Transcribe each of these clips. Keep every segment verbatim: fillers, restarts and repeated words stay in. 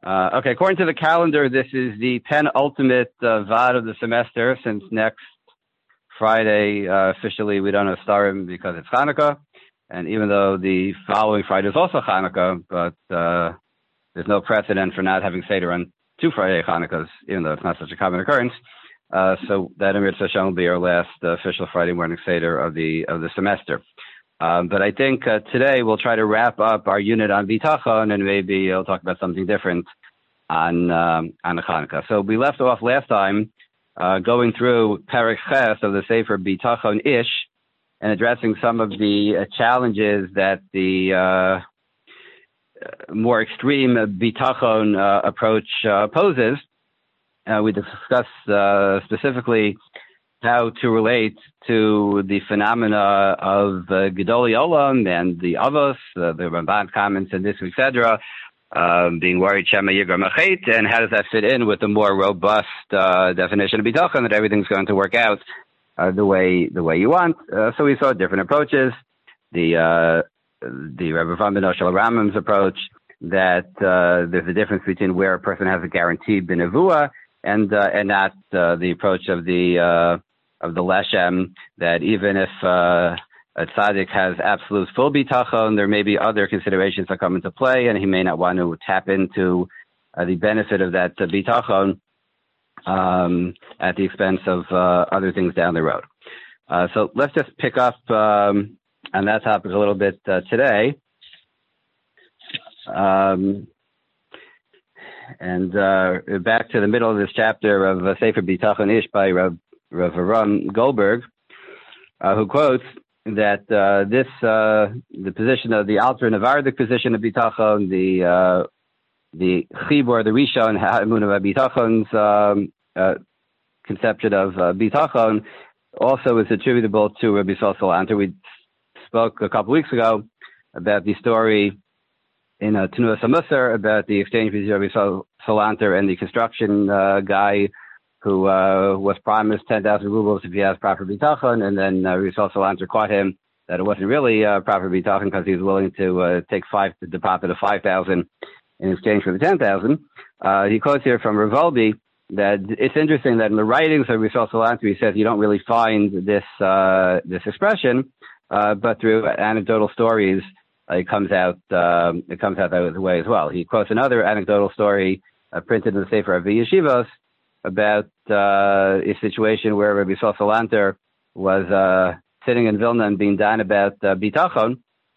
Uh, okay, according to the calendar, this is the penultimate uh, V A D of the semester, since next Friday, uh, officially, we don't have Starim because it's Hanukkah. And even though the following Friday is also Hanukkah, but uh, there's no precedent for not having Seder on two Friday Hanukkahs, even though it's not such a common occurrence. Uh, so that Emir Tzashem will be our last uh, official Friday morning Seder of the of the semester. Um, but I think uh, today we'll try to wrap up our unit on Bitachon, and maybe I'll talk about something different on um, on Hanukkah. So we left off last time uh, going through Perek Ches of the Sefer Bitachon Ish and addressing some of the uh, challenges that the uh, more extreme Bitachon uh, approach uh, poses. Uh, we discussed uh, specifically how to relate to the phenomena of uh, Gedolei Olam and the Avos, uh, the Ramban comments and this, et cetera, um, being worried Shema Yigra Machet, and how does that fit in with the more robust uh, definition of Bitachon, that everything's going to work out uh, the way the way you want. Uh, so we saw different approaches. The uh, the Rebbe Van Ben Oshel Ramam's approach, that uh, there's a difference between where a person has a guaranteed Benevua and uh, and not uh, the approach of the uh, of the Leshem, that even if uh, a tzaddik has absolute full bitachon, there may be other considerations that come into play, and he may not want to tap into uh, the benefit of that uh, bitachon um, at the expense of uh, other things down the road. Uh, so let's just pick up um, on that topic a little bit uh, today. Um, and uh, back to the middle of this chapter of uh, Sefer Bitachon Ish by Rav Rav Aram Goldberg, uh, who quotes that uh, this, uh, the position of the Alter Navardic position of Bitachon, the uh, the Chibur, the Rishon, Ha'emun of Bitachon's um, uh, conception of uh, Bitachon, also is attributable to Rabbi Yisrael Salanter. We spoke a couple weeks ago about the story in uh, Tenuas HaMusar about the exchange between Rabbi Yisrael Salanter and the construction uh, guy who uh, was promised ten thousand rubles if he has proper bitachon, and then uh, Yisrael Salanter caught him that it wasn't really uh, proper bitachon because he was willing to uh, take five, the deposit of five thousand in exchange for the ten thousand. Uh, he quotes here from Rav Wolbe that it's interesting that in the writings of Yisrael Salanter he says you don't really find this uh, this expression, uh, but through anecdotal stories uh, it comes out um, it comes out that way as well. He quotes another anecdotal story uh, printed in the Sefer Avi Yeshivos about uh, a situation where Rabbi Yisrael Salanter was uh, sitting in Vilna and being done about uh, bitachon,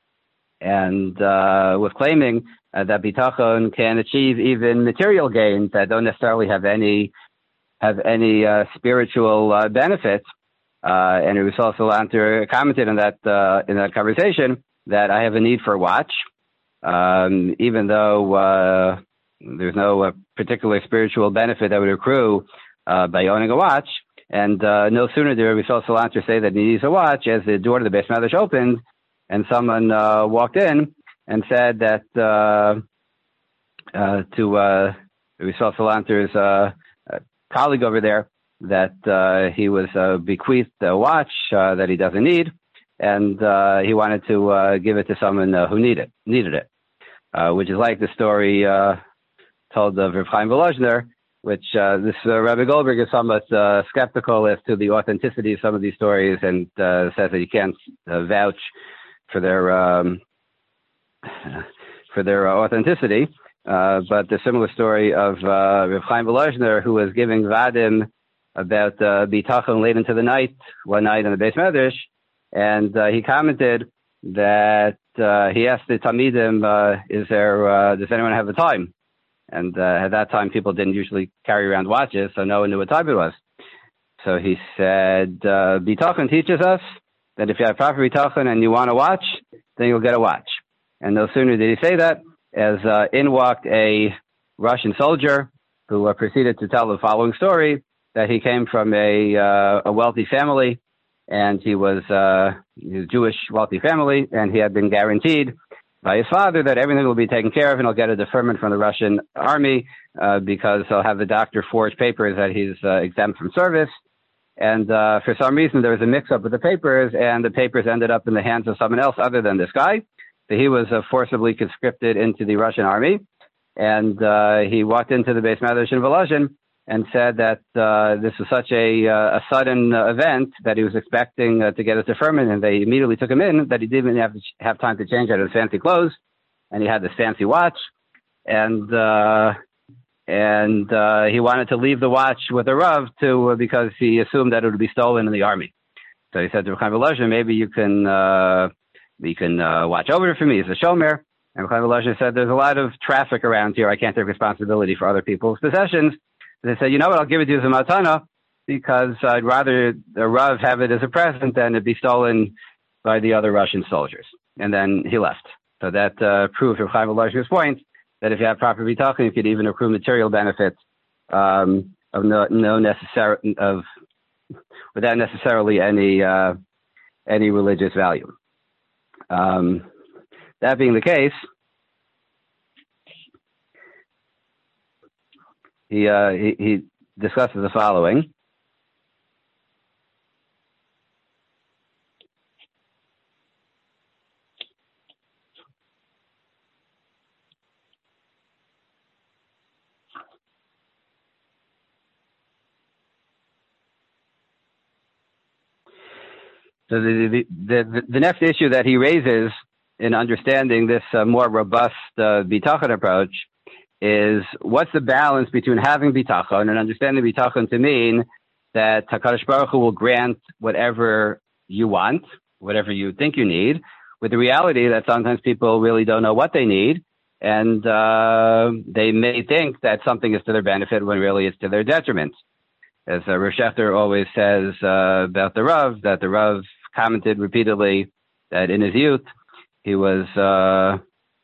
and uh, was claiming uh, that bitachon can achieve even material gains that don't necessarily have any have any uh, spiritual uh, benefits. Uh, and Rabbi Yisrael Salanter commented on that uh, in that conversation that I have a need for a watch, um, even though uh, there's no uh, particular spiritual benefit that would accrue uh, by owning a watch. And uh, no sooner did Rabbi Yisrael Salanter say that he needs a watch as the door to the Beis Medrash opened, and someone uh, walked in and said that uh, uh, to uh, Rabbi Yisrael Salanter's uh, uh, colleague over there that uh, he was uh, bequeathed a watch uh, that he doesn't need, and uh, he wanted to uh, give it to someone uh, who needed needed it, uh, which is like the story uh, told of Rav Chaim Volozhner, which uh, this uh, Rabbi Goldberg is somewhat uh, skeptical as to the authenticity of some of these stories, and uh, says that you can't uh, vouch for their um, for their uh, authenticity. Uh, but the similar story of uh, Rav Chaim Volozhner, who was giving vadim about uh, bitachon late into the night one night in the Beis Medrash, and uh, he commented that uh, he asked the Talmidim, uh, "Is there uh, does anyone have the time?" And uh, at that time, people didn't usually carry around watches, so no one knew what time it was. So he said, uh, bitachon teaches us that if you have proper bitachon and you want a watch, then you'll get a watch. And no sooner did he say that, as uh, in walked a Russian soldier who uh, proceeded to tell the following story, that he came from a uh, a wealthy family, and he was uh, a Jewish wealthy family, and he had been guaranteed by his father that everything will be taken care of, and he'll get a deferment from the Russian army uh, because he'll have the doctor forge papers that he's uh, exempt from service. And uh, for some reason, there was a mix-up with the papers, and the papers ended up in the hands of someone else other than this guy. So he was uh, forcibly conscripted into the Russian army. and uh, he walked into the Beis Medrash in Volozhin and said that uh, this was such a, uh, a sudden uh, event that he was expecting uh, to get his deferment, and they immediately took him in, that he didn't even have, to have time to change out of his fancy clothes, and he had this fancy watch, and uh, and uh, he wanted to leave the watch with the Rav to, uh, because he assumed that it would be stolen in the army. So he said to Chaim Volozhin, maybe you can uh, you can uh, watch over it for me as a shomer. And Chaim Volozhin said, there's a lot of traffic around here. I can't take responsibility for other people's possessions. They said, you know what, I'll give it to you as a matana because I'd rather the Rav have it as a present than it be stolen by the other Russian soldiers. And then he left. So that uh, proved from Chaim Volozhin's point that if you have proper bitachon, you could even accrue material benefits um, of no, no necessary of without necessarily any uh, any religious value. Um, that being the case, He, uh, he he discusses the following. So the the, the the next issue that he raises in understanding this uh, more robust uh, bitachon approach is what's the balance between having bitachon and understanding bitachon to mean that HaKadosh Baruch Hu will grant whatever you want, whatever you think you need, with the reality that sometimes people really don't know what they need, and uh, they may think that something is to their benefit when really it's to their detriment. As uh, Rav Shechter always says uh, about the Rav, that the Rav commented repeatedly that in his youth he was uh,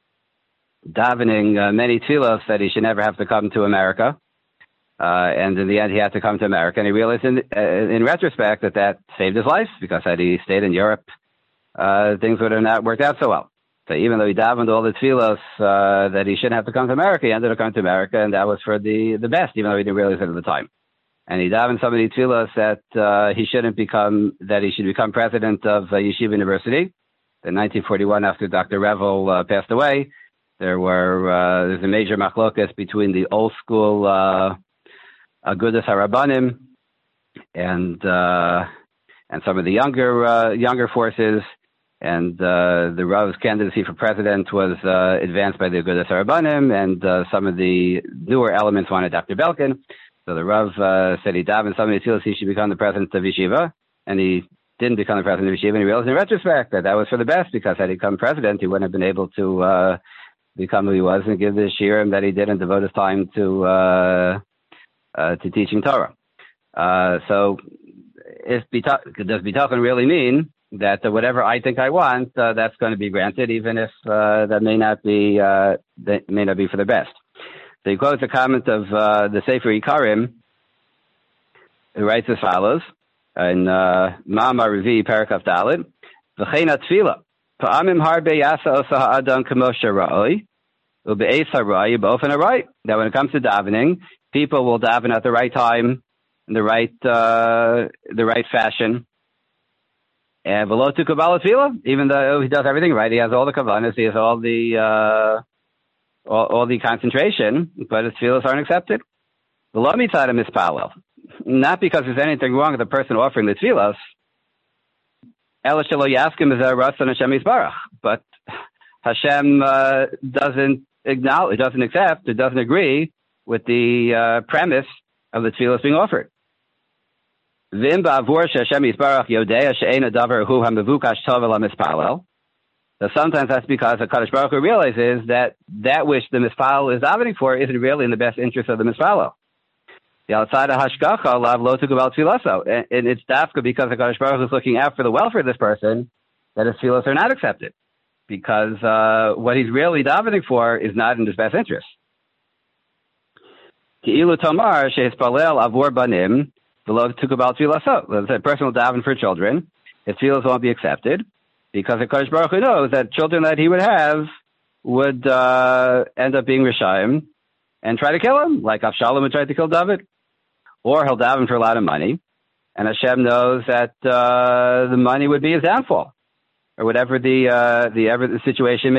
davening uh, many tefillos that he should never have to come to America. Uh, and in the end, he had to come to America. And he realized in, uh, in retrospect that that saved his life, because had he stayed in Europe, uh, things would have not worked out so well. So even though he davened all the tefillos uh, that he shouldn't have to come to America, he ended up coming to America, and that was for the, the best, even though he didn't realize it at the time. And he davened so many tefillos that uh, he shouldn't become, that he should become president of uh, Yeshiva University. In nineteen forty-one, after Doctor Revel uh, passed away, There were uh, there's a major machlokas between the old school uh, Agudas Harabanim and uh, and some of the younger uh, younger forces, and uh, the Rav's candidacy for president was uh, advanced by the Agudas Harabanim, and uh, some of the newer elements wanted Doctor Belkin. So the Rav uh, said he davened some of the tefillos he should become the president of Yeshiva, and he didn't become the president of Yeshiva, and he realized in retrospect that that was for the best, because had he become president, he wouldn't have been able to uh, become who he was and give the shiurim that he did and devote his time to uh, uh, to teaching Torah. Uh, so if bita- does bitachon really mean that uh, whatever I think I want, uh, that's going to be granted, even if uh, that may not be uh, that may not be for the best? So he quotes a comment of uh, the Sefer Ikarim, who writes as follows in Ma'amar Revi Parakaf Daled: V'chein atfila pa'amim harbe yasa osa ha'adam kamo shara'oi u'be'ez ha'ra'yi ba'ofen ha'rai. That when it comes to davening, people will daven at the right time, in the right uh, the right fashion. And below to Kabbalah Tefillah, even though he does everything right, he has all the kavanas, he has all the uh, all, all the concentration, but his tefillos aren't accepted. Below mitzad mispalel, not because there's anything wrong with the person offering the tefillos. Ela shelo yaskim is a ratzon Hashem yisbarach, but Hashem uh, doesn't acknowledge, doesn't accept, it doesn't agree with the uh, premise of the tefillos being offered. Vim ba'avur she'Hashem yisbarach yodea she'ein hadavar hu ha'mevukash tov el ha'mispalel. So sometimes that's because the Kadosh Baruch Hu realizes that that which the mispalel is davening for isn't really in the best interest of the mispalel. The outside of hashgacha lav lo tukabal tfilaso, and it's dafka because the Kadosh Baruch Hu is looking out for the welfare of this person that his tefillos are not accepted, because uh, what he's really davening for is not in his best interest. Ki'ilu tomar shehispalel avur banim v'lo tukabal tfilaso. The person will daven for children, his tefillos won't be accepted, because the Kadosh Baruch Hu knows that children that he would have would uh, end up being Rishayim and try to kill him, like Avshalom would try to kill David. Or he'll daven for a lot of money, and Hashem knows that uh, the money would be his downfall, or whatever the uh, the ever the situation may